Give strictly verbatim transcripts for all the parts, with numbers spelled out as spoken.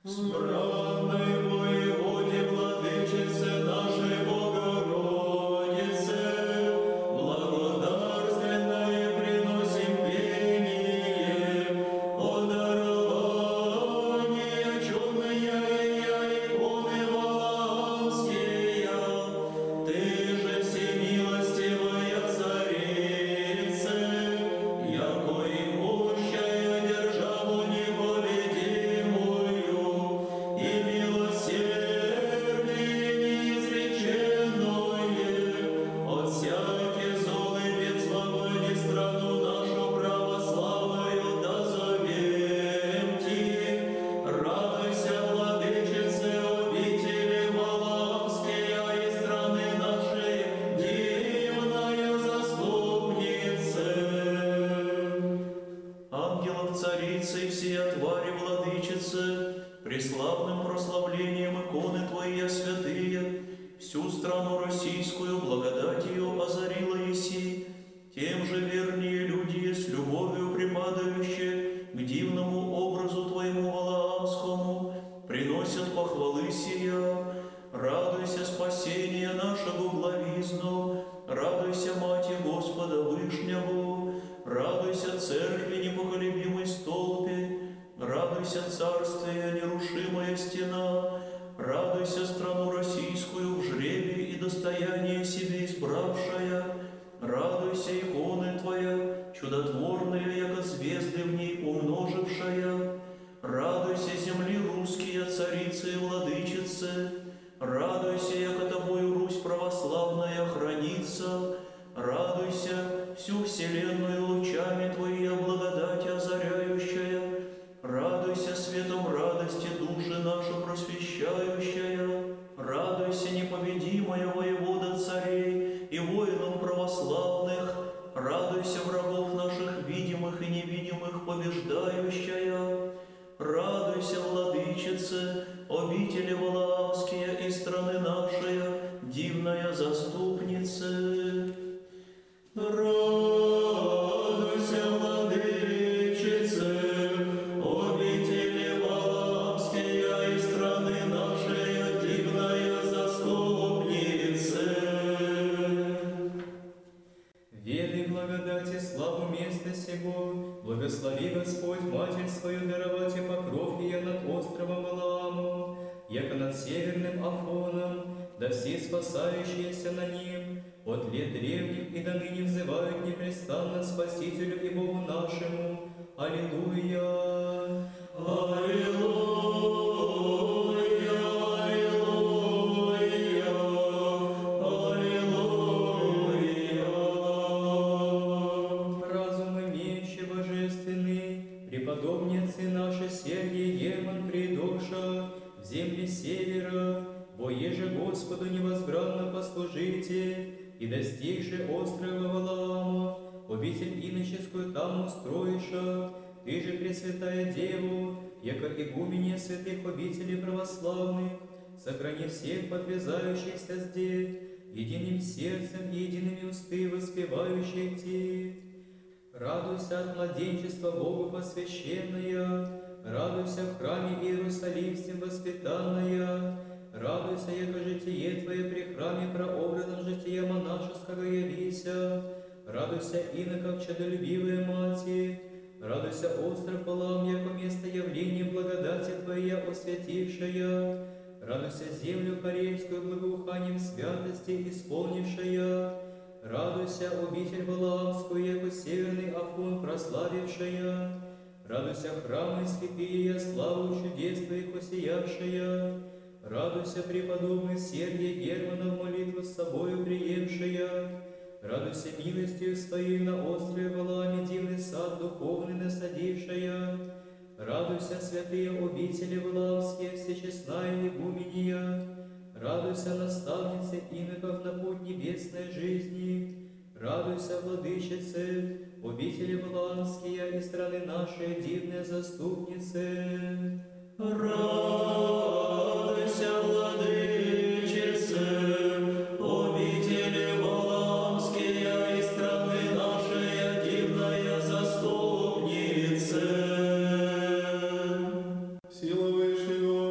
Справной воеводе, владычице нашей Богородице, благодарственное приносим пение о даровании чудные иконы Валаамские. Ты же всемилостивая царица, яко имущая державу непобедимую, и милосердие неизреченное, от всяких зол и бед свободи страну нашу православную дозовем Ти. Радуйся, владычице, обители Валаамские, и страны нашей дивная заступнице. Ангелов царицы и всея твари владычицы, преславным прославлением иконы Твои святые, всю страну российскую благодатью озарила еси, тем же вернее люди с любовью припадающие к дивному образу Твоему Валаамскому, приносят похвалы сия. Радуйся, спасение нашего главизну, радуйся, Мати Господа Вышнего, радуйся, Церкви непоколебимой столпе, радуйся, Царствие, нерушимая стена, радуйся, страну российскую в жребии и достояние себе избравшая, радуйся, иконы Твоя, чудотворная, яко звезды в ней умножившая, радуйся, земли русские, царицы и владычицы, радуйся, яко Тобою Русь православная хранится, радуйся, всю вселенную лучами Твоей благодати озаряющая, радуйся, светом радости души нашу просвещающая, радуйся, непобедимая воевода царей и воинов православных, радуйся, врагов наших видимых и невидимых побеждающая, радуйся, владычице, обители Валаамские и страны нашей, дивная заступница. Радуйся, владычице, обители Валаамские и страны нашей, дивная заступница. Ведай благодати славу места сего, благослови Господь Матерь свою даровать и покров ее над островом Валааму, яко над северным Афоном, да все спасающиеся на ним от лет древних и до ныне взывают непрестанно Спасителю и Богу нашему. Аллилуйя! Аллилуйя! Аллилуйя! Аллилуйя! Разум имеющий божественный, преподобницы наши Сергий Герман придоша в земли севера, бо еже Господу невозбранно послужите, и достигши острова Валаама, обитель иноческую там устроиша, ты же, Пресвятая Деву, яко игуменья святых обителей православных, сохрани всех подвязающихся здесь, единым сердцем и едиными усты воспевающих Ти. Радуйся от младенчества Богу посвященная, радуйся в храме Иерусалимским воспитанная, радуйся, яко житие Твое при храме прообразом жития монашеского явися, радуйся, иноков чадолюбивая Мати, радуйся, остров Валаам, яко место явления благодати Твоя освятившая, радуйся, землю Карельскую благоуханием святости исполнившая, радуйся, обитель Валаамскую, яко северный Афон прославившая, радуйся, храмы святые, славу чудес Твоих осиявшая, радуйся, преподобный Сергий Германов молитву с собою приемшая, радуйся, милостью своей на острове Валааме дивный сад духовный насадившая, радуйся, святые обители Валаамские, всечестная игуменья, радуйся, наставницы иноков на путь небесной жизни, радуйся, владычице, обители Валаамские и страны нашей, дивные заступницы. Радуйся, владычице, обители Валаамские и страны нашей, дивная заступнице. Сила Вышнего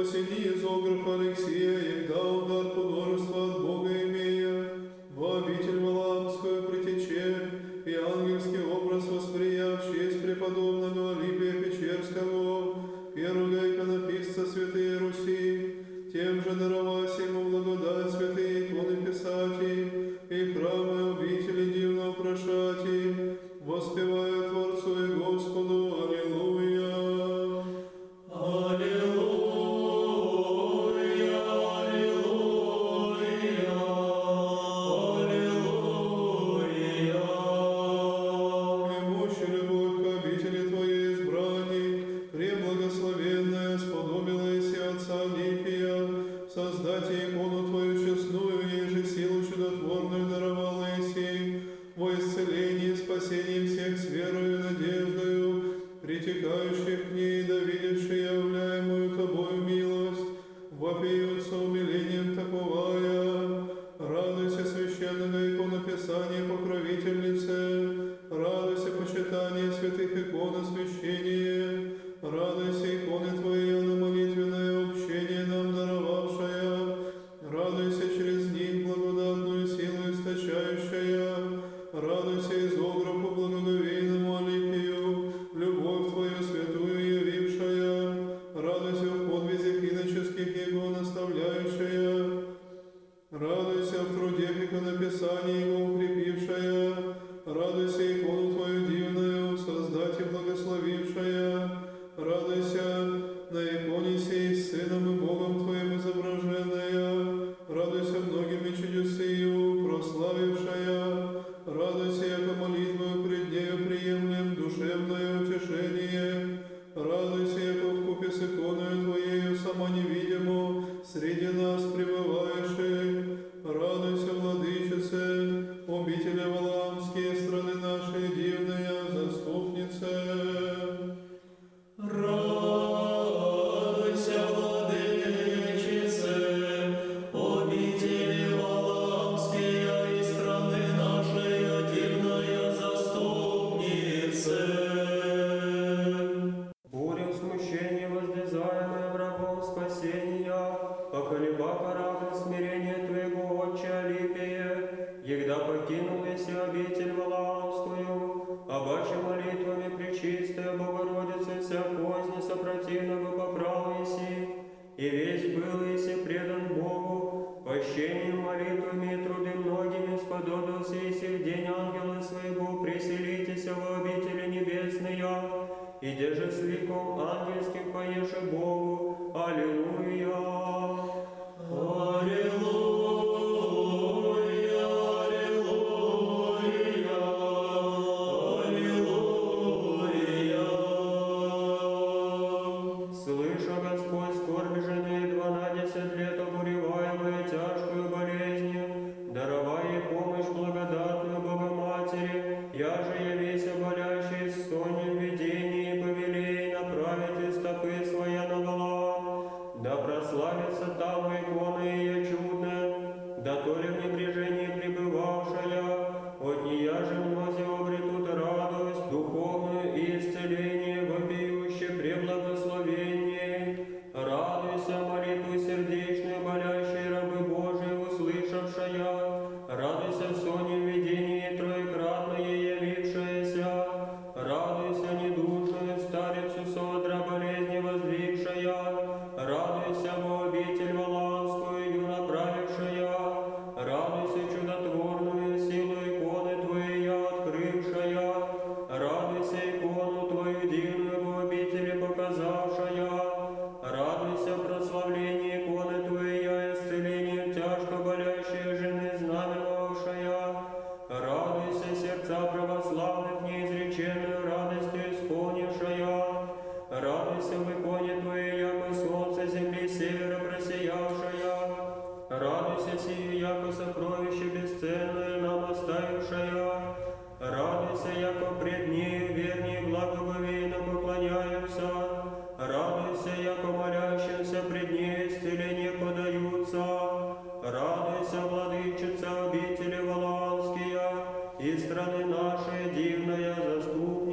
Спасени из огров Алексея, егда он дар художества от Бога имея, во обитель Валаамскую притече, и ангельский образ восприяв честь преподобного Алипия Печерского, первого иконописца святые Руси, тем же даровась ему благодать святые иконы писати, и храмы обители дивно украшати, воспевая Творцу и Господу. Аллилуйя.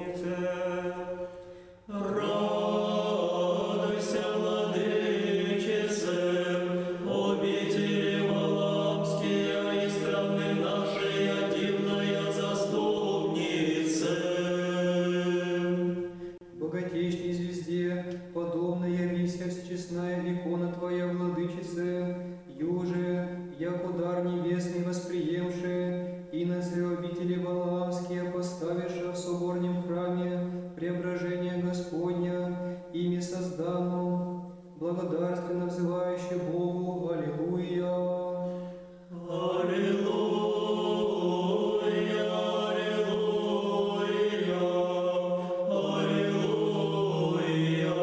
Радуйся, владычице, подобно явися всечестная икона Твоя, Владычице, юже, як удар небесный восприемши, и на обители Валаамские поставиша в соборнем храме преображение Господня, ими создану, благодарственно взывающе Богу, Аллилуйя. Аллилуйя, аллилуйя, аллилуйя.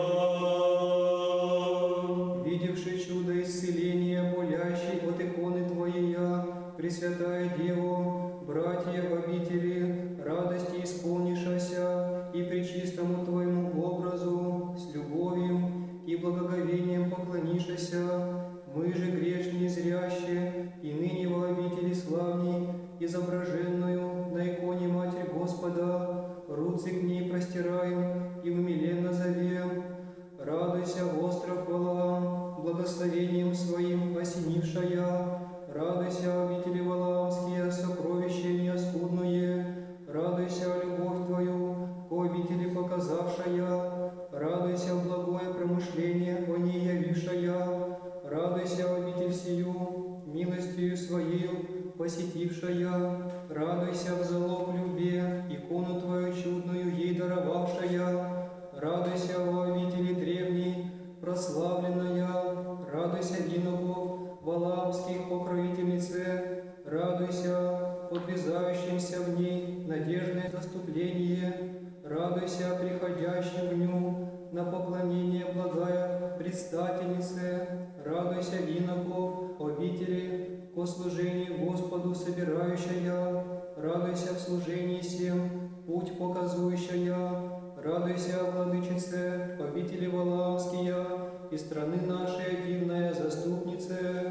Видевши чудо исцеления, болящей от иконы Твоя, Пресвятая Дева, братья в обители, радости исполнишася, и пречистому Твоему образу с любовью и благоговением поклонишася, мы же грешные зрящие, и ныне во обители славней, изображенную на иконе Матерь Господа, руцы к ней простираем и умиленно зовем. Радуйся, остров Валаам, благословением своим осенившая, радуйся, обители Валаамские, сокровища неоскудные, радуйся, любовь Твою, к обители показавшая, радуйся, благое промышление о ней явившая, радуйся, обитель сию, милостью своею посетившая, радуйся, в залог любви, икону Твою чудную ей даровавшая, радуйся, во обители древней, прославленная, радуйся, иноков, Валаамских покровительнице, радуйся, подвязающимся в ней надежное заступление, радуйся, приходящим в ню на поклонение благая предстательнице, радуйся, иноков, обители, ко служению Господу собирающая, радуйся в служении всем, путь показующая, радуйся, Владычице, обители Валаамские, и страны нашей дивная заступнице.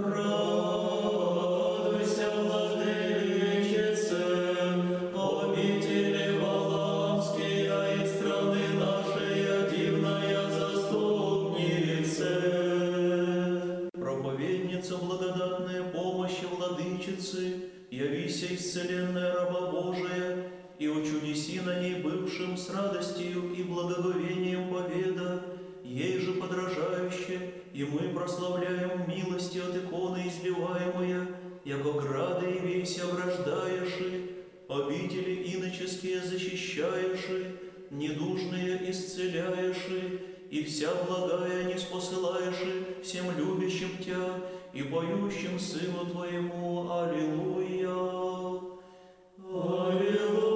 Радуйся, Владычице, обители Валаамские, и страны нашей дивная заступнице. Проповедница благодатная помощи Владычицы, явися исцеленная раба Божия, и о чудеси на ней бывшим с радостью и благоговением поведа, ей же подражающе, и мы прославляем милости от иконы изливаемые, яко грады и весь ограждаеши, обители иноческие защищаеши, недужные исцеляеши, и вся благая не спосылаеши всем любящим Тя и поющим Сыну Твоему. Аллилуйя! Аллилуйя!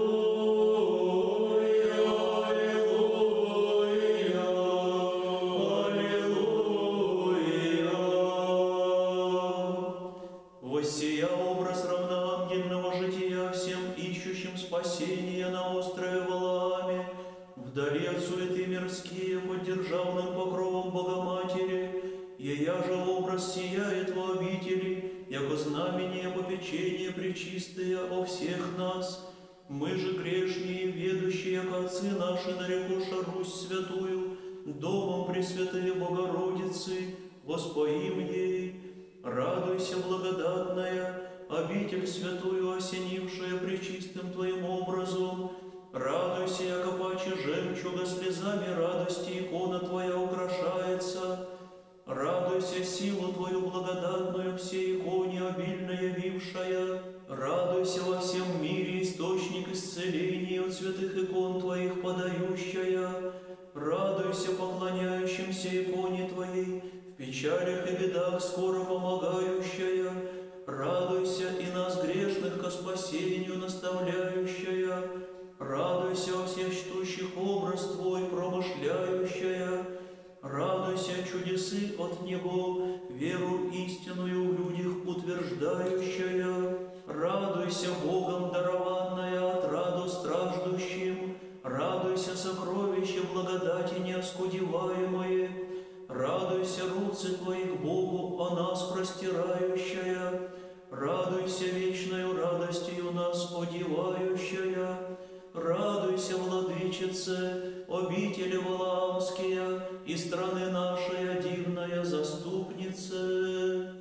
Воссия образ равноангельного жития всем ищущим спасения на острове Валааме, вдали от суеты мирские, под державным покровом Богоматери, ея же образ сияет во обители, яко знамение попечения пречистые о всех нас. Мы же грешние, ведущие, яко отцы наши нарекуша Русь святую, домом Пресвятые Богородицы, воспоим ей. Радуйся, благодатная, обитель святую осенившая пречистым Твоим образом. Радуйся, яко паче жемчуга слезами радости икона Твоя украшается. Радуйся, силу Твою благодатную всей иконе обильно явившая. Радуйся во всем мире, источник исцеления от святых икон Твоих подающая. Радуйся, поклоняющимся иконе Твоей, в печалях и бедах скоро помогающая. Радуйся и нас грешных ко спасению наставляющая. Радуйся во всех чтущих образ Твой промышляющая. Радуйся, чудесы от Него, веру истинную в людях утверждающая. Радуйся, Богом дарованная отраду страждущим. Радуйся, сокровище благодати неоскудеваемое. Радуйся, руцы Твои к Богу о нас простирающая. Радуйся, вечною радостью нас одевающая. Радуйся, Владычице, обители Валаамские, и страны нашей дивная заступнице.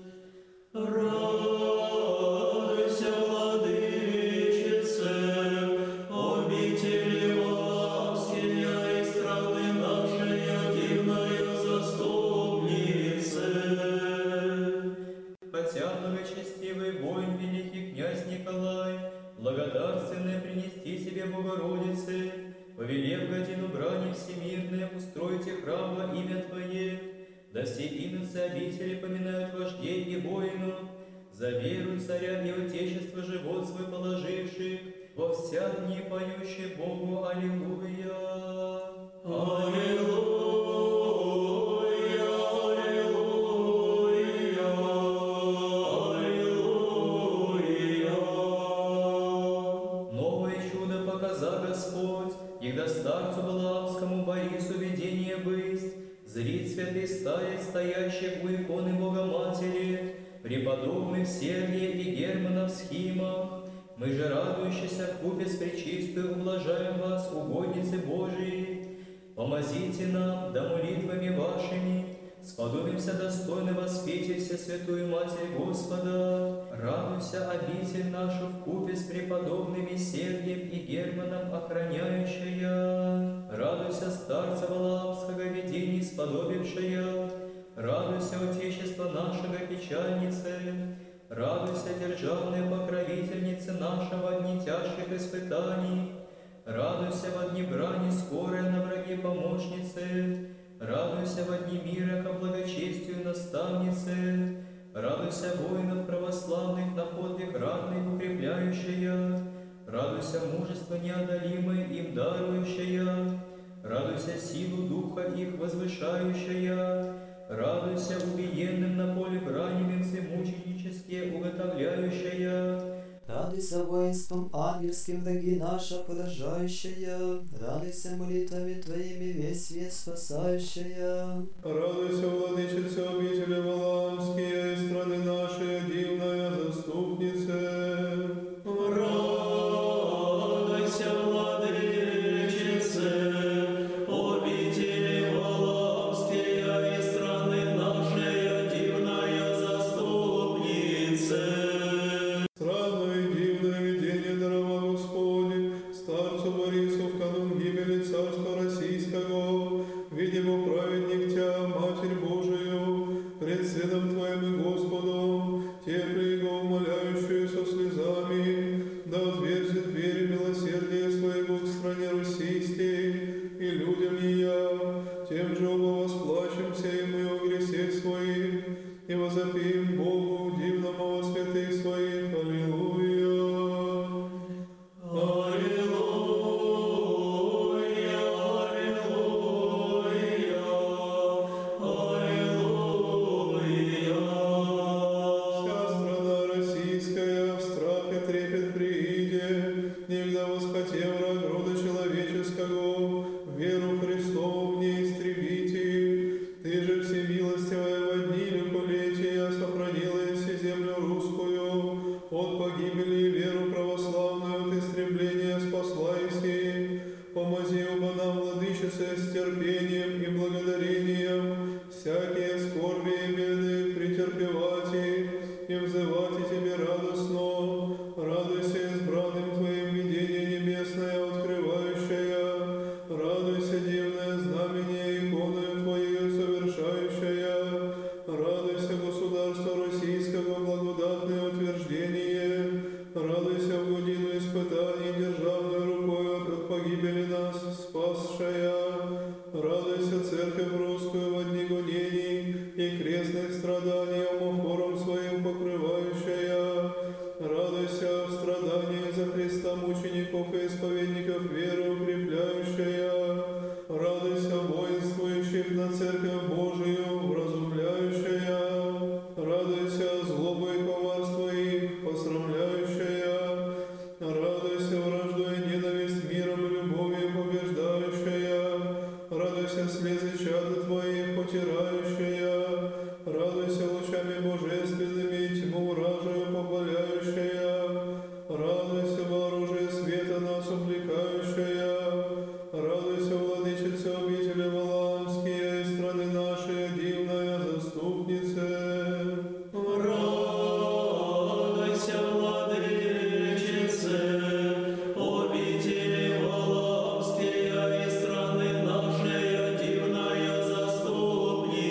Радуйся, Владычице, обители Валаамские, и страны нашей Богородицы, повелев годину брани всемирной, устройте храм во имя Твое, да все иночцы обители поминают вождей и воинов, за веру царя и отечество живот свой положивших, во вся дни поющие Богу Аллилуйя. Аллилуйя, Аллилуйя, Аллилуйя. Новое чудо показа Господь, когда старцу Валаамскому Борису видение бысть, зрит святый старец, стоящий у иконы Богоматери, преподобных Сергия и Германа в схимах. Мы же, радующиеся вкупе с пречистою, ублажаем вас, угодницы Божией. Помозите нам, да молитвами вашими, сподобимся достойно воспеть все святую Матерь Господа. Радуйся, обитель нашу вкупе с преподобными Сергием и Германом охраняющая. Радуйся, старца Валаамского видений сподобившая. Радуйся, отечество нашего печальницы. Радуйся, державная покровительница нашего дни тяжких испытаний. Радуйся во дни брани, скорая на враги помощницы. Радуйся во дни мира ко благочестию наставницы. Радуйся воинов православных на подвиг ратный укрепляющая. Радуйся мужество неодолимое им дарующая. Радуйся силу духа их возвышающая. Радуйся убиенным на поле брани венцы мученические уготовляющая. Радуйся воинством ангельским, враги наша поражающая. Радуйся молитвами Твоими весь свет спасающая. Радуйся, владычица обители Валаамские, и страны нашей дивная заступница. Радуйся, владычице, обители Валаамские, и страны нашей дивная заступница. Странное и дивное видение дарова Господне, старцу Борису в канун гибели царства российского, видимо праведник Тя, Матерь Божию, пред Сыном Твоим и Господом, те приго умоляющие со слезами, да отверзит двери милосердия своего к стране российской и людям ее, тем же оба восплачемся и мы о грехе своих, и возопим Богу дивному во святых своих. Аллилуйя. Аллилуйя, Аллилуйя, Аллилуйя. Вся страна российская в страх и трепет прииде, негда восхотев враг рода человеческого, веру Христову в ней истребите. Ты же всемилостивая во дни лихолетия сохранила еси землю русскую, от погибели и веру православную от истребления спасла еси. Помози оба нам, владычице, с терпением и благодарением всякие скорби и беды претерпевать и взывать Тебе радостно. Радуйся избранным Твоим видение небесное открывающая. Радуйся, дивное знамение иконою Твоею совершающая. Радуйся, государство российского благодатное утверждение. Радуйся в годину испытаний державную рукою от погибели нас спасшая. Радуйся, церковь русскую во дни гонений и крестных страданий омофором своим покрывающая. Радуйся в страданиях за Христа мучеников и исповедников веры укрепляющая. Радуйся воинствующих на церковь Божию вразумляющая. Радуйся злобу и коварство их посрамляющая. Радуйся вражду и ненависть миром и любовью побеждающая. Радуйся слезы чада Твоих потирающая. Радуйся лучами божественными тьму вражию попаляющая. Радуйся во оружие света нас увлекающая. Радуйся, владычица обители Валаамские, и страны нашей дивная заступница. Радуйся, владычице, обители Валаамские, и страны нашей дивная заступница.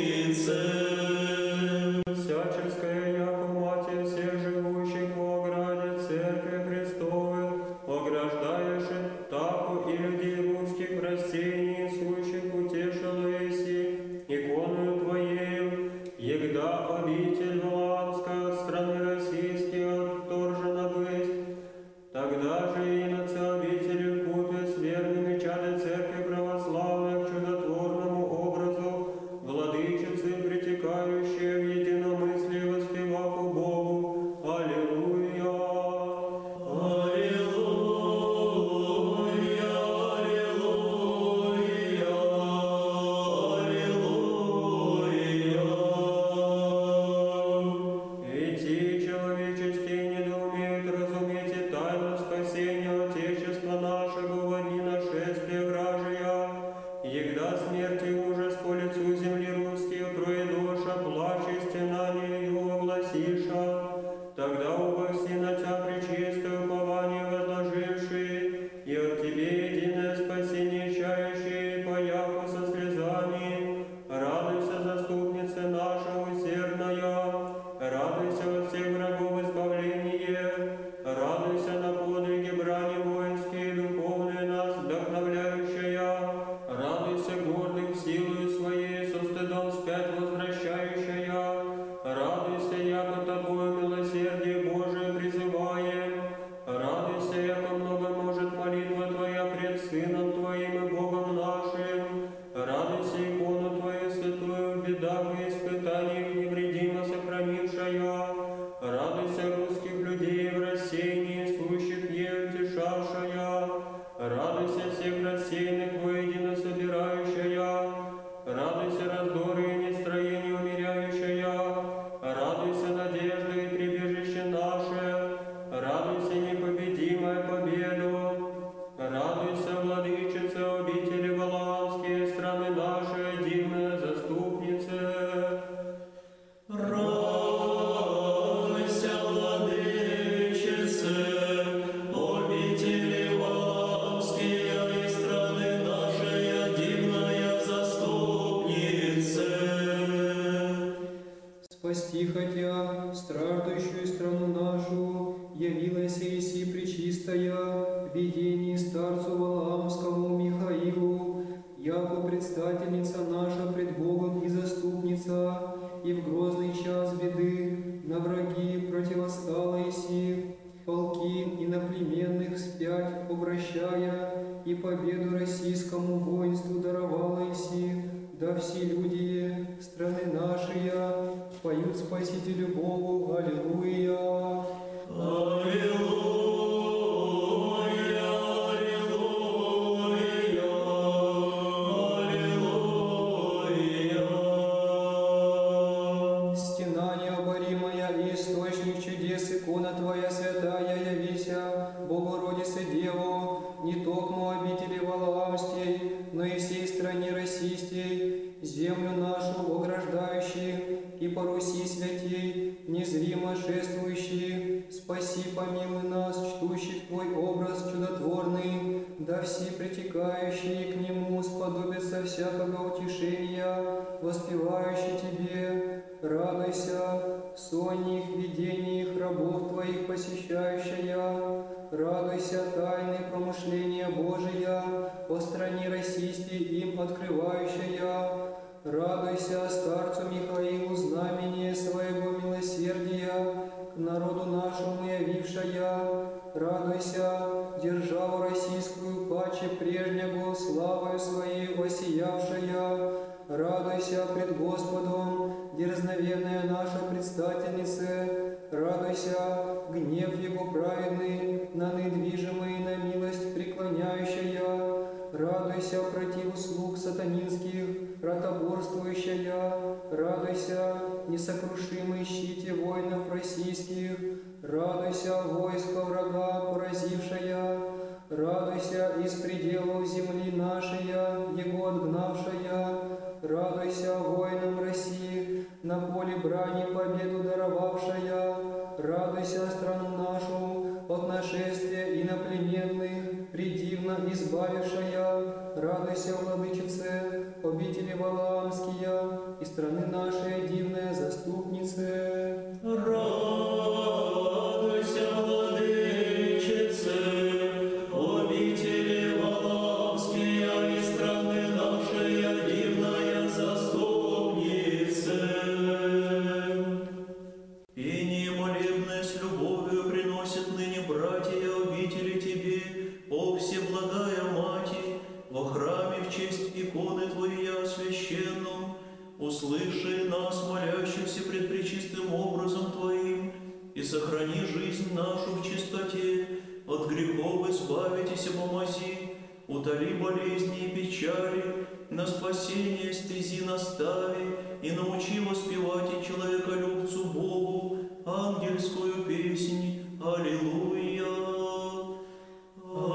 лицу земли русские, троедоша, плачь и стенание его гласиша. Тогда оба все на тебя пречистое упование возложившие, и от тебе единое спасение чающие, пояку со слезами. Радуйся, заступница наша усердная, радуйся от всех врагов избавление, радуйся на подвиги брани воинские, духовные нас вдохновляющая, радуйся гордых силою своей, со стыдом вспять возвращающая, радуйся, яко тобою милосердие Божие призываем, радуйся, яко много может молитва твоя пред Сыном Твоим и Богом нашим, радуйся, икону Твою святую в бедах и испытаниях невредимо сохранившая, радуйся, русских людей в рассеянии, сущих ей утешавшая, радуйся, всех рассеянных воедино собирающая, радуйся, раздоры и нестроение умеряющая, радуйся, надежда и прибежище наше, радуйся, непобедимая победу, радуйся, владычица обители Валаамские, страны наши, дивная заступница. Радуйся, владычице, обители Валаамские и страны нашей, дивная заступнице. Спасти хотя страждущую страну нашу, явилась Иси Пречистая в видении старцу Валаамскому Михаилу, яко предстательница наша пред Богом и заступница, и в грозный час беды на враги противостала Иси, полки иноплеменных вспять обращая, и победу российскому воинству даровала Иси, да все люди страны нашей поют Спасителю Богу Аллилуйя. Аллилуйя, аллилуйя, аллилуйя. Стена необоримая и источник чудес, икона Твоя святая, явися, Богородице Деву, не токмо обители Валаамстей, но и всей стране российской, землю нашу ограждающий, и по Руси святей, незримо шествующие, спаси, помилуй нас, чтущих Твой образ чудотворный, да все притекающие к Нему сподобятся всякого утешения, воспевающие Тебе. Радуйся, в сонних видениях рабов Твоих посещающая, радуйся, тайны промышления Божия, по стране российской им открывающая, радуйся, старцу Михаилу, знамение своего милосердия, к народу нашему явившая, радуйся, державу российскую паче прежнего, славою своей воссиявшая, радуйся пред Господом, дерзновенная наша предстательница, радуйся, гнев Его праведный, на недвижимый на милость преклоняющая, радуйся, против слуг сатанинских, ротоборствующая, радуйся, несокрушимый щите воинов российских, радуйся, войско врага поразившая, радуйся, из пределов земли нашей, его отгнавшая, радуйся, воинам России, на поле брани победу даровавшая, радуйся, страну нашу от нашествия иноплеменных, предивно избавившая, радуйся, владычице, обители Валаамские, и страны нашей дивная заступнице. Радуйся, владычице, обители Валаамские и страны нашей, дивная заступнице. И немолебное с любовью приносят ныне братья обители Тебе, о всеблагая Мати, во храме в честь иконы Твоей священном, услыши нас, молящихся пред пречистым образом Твоим, и сохрани жизнь нашу в чистоте, от грехов избавитесь, помози, утоли болезни и печали, на спасение стези настави, и научи воспевать и человеколюбцу Богу ангельскую песнь. Аллилуйя!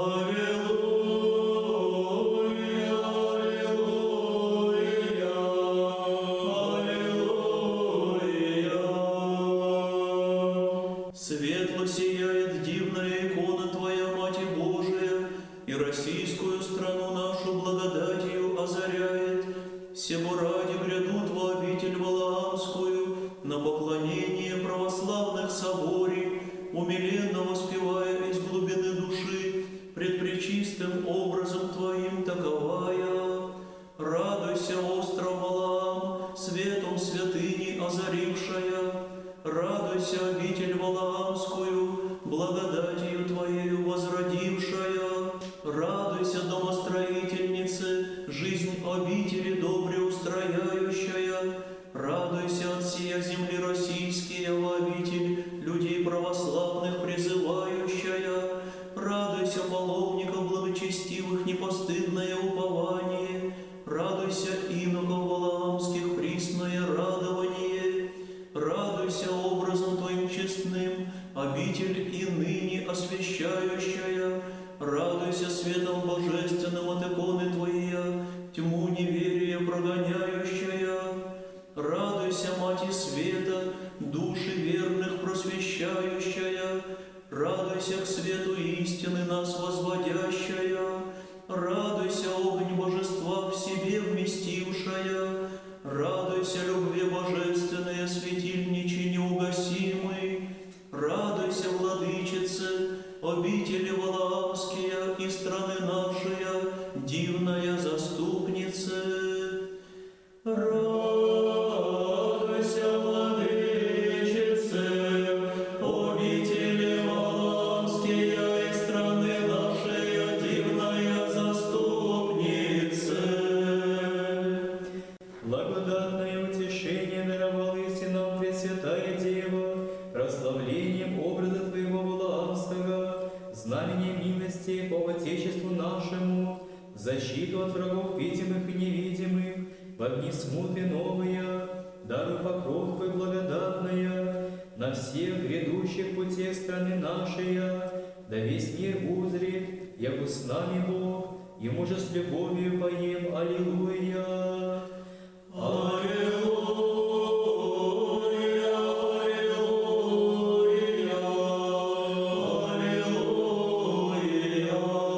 Аллилуйя! Аллилуйя! придут в обитель Валаамскую на поклонение православных соборей, умиленно воспевая из глубины души пред пречистым образом Твоим таковая. Радуйся, остров Валаам, светом святыни озарившая, радуйся, обитель Валаамскую, благодатью Твоею возродившая, радуйся, домостроительнице, жизнь обители добре устрояющая, радуйся от сия земли российские в обитель людей православных призывающая, радуйся, паломников благочестивых непостыдное упование, радуйся, иноков валаамских присное радование, радуйся образом Твоим честным, обитель и ныне освящающая, радуйся светом божественным от иконы Твоя, тьму неверия прогоняющая, радуйся, Мати света, души верных просвещающая, радуйся к свету истины нас возводящая, радуйся, огонь божества в себе вместившая, радуйся, любви божественные, светильничи неугасимый, радуйся, владычице, обители Валаамские и страны нашей, дивная заступнице. Радуйся, владычице, обители Валаамские и страны нашей, дивная заступнице. Благодатное утешение даровала истинам Пресвятая Дева, прославлением образа Твоего Валаамского, знамение милости по Отечеству нашему, защиту от врагов видимых и невидимых, в огни смуты новая, даруй покров Твой благодатная, на всех грядущих путях страны нашей, да весь мир узрит, яко с нами Бог, Ему же с любовью поем Аллилуйя. Аллилуйя, Аллилуйя, Аллилуйя.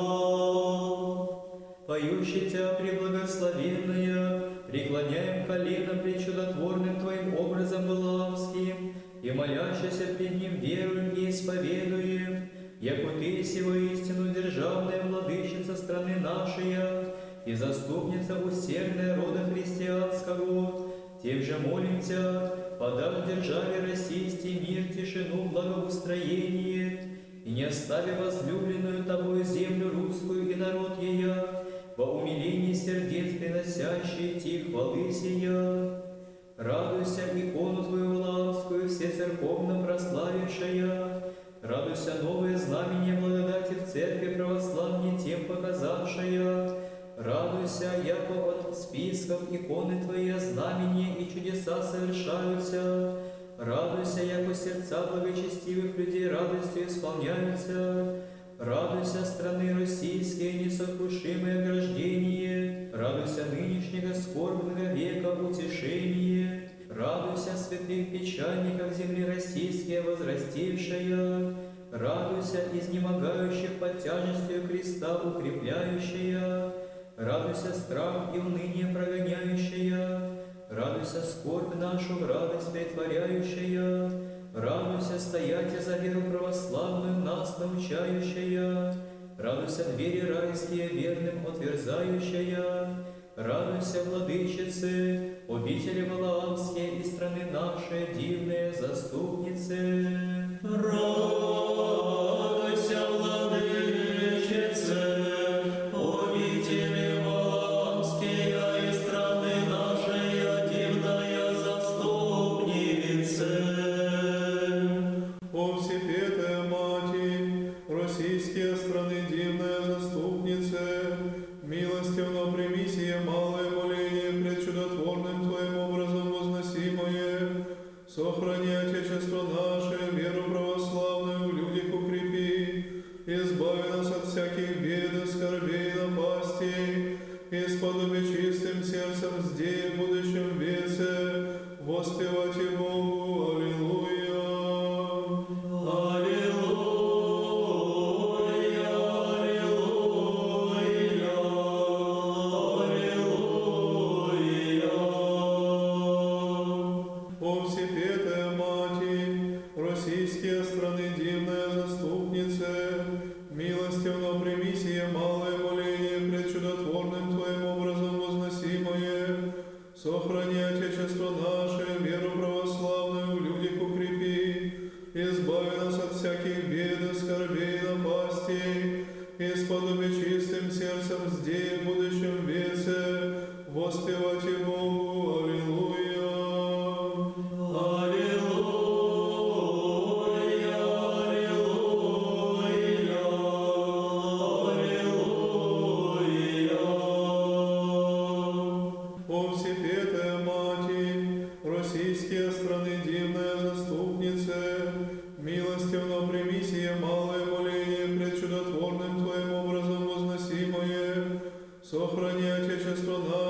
Поющий Тебя, преблагословенная, преклоняем колено пред чудотворным Твоим образом Валаамским и молящийся пред Ним веруем и исповедуем, яко Ты сего истину державная владычица страны нашей и заступница усердная рода христианского, тем же молим Тебя, подав державе российской мир, тишину, благоустроение, и не остави возлюбленную Тобою землю русскую и народ ея, во умилении сердец приносящие Ти хвалы сия. Радуйся, икону Твою Валаамскую, все церковно прославившая, радуйся, новое знамение благодати в церкви православней тем показавшая, радуйся, яко от списков иконы Твои знамения и чудеса совершаются, радуйся, яко сердца благочестивых людей радостью исполняются, радуйся, страны российские, несокрушимое ограждение, радуйся, нынешнего скорбного века утешение, радуйся, святых печальников земли российские возрастившая, радуйся, изнемогающих под тяжестью креста укрепляющая, радуйся, страх и уныние прогоняющая, радуйся, скорбь нашу в радость претворяющая, радуйся, стоять за веру православную нас научающая, радуйся, двери райские верным отверзающая, радуйся, владычице, обители Валаамские и страны нашей, дивные заступницы. Радуйся, владычице, обители Валаамские и страны нашей, дивная заступнице. О всепетая Мати, российские страны дивная заступнице, милостивно прими сие малое моление пред чудотворным Твоим образом возносимое, сохрани Отечество наше, веру православную в людях укрепи, избави нас от всяких бед и скорбей и напастей, и сподоби чистым сердцем здесь, в будущем веце, воспевайте Богу. Аллилуйя. Аллилуйя, Аллилуйя, Аллилуйя. О Всепетая Мати, российские страны дивная заступница, милостивно прими сие малое моление пред чудотворным Твоим образом возносимое, сохрани Отечество наше, веру православную в людях укрепи, избави нас от всяких бед, скорбей, напастей, и сподоби чистым сердцем здесь, в будущем веце, воспевайте Богу. Аллилуйя. Аллилуйя, аллилуйя, аллилуйя. О Всепетая Мати, российские страны дивная заступница, милостивно прими сие малое моление пред чудотворным Твоим образом возносимое, сохрани Отечество наше,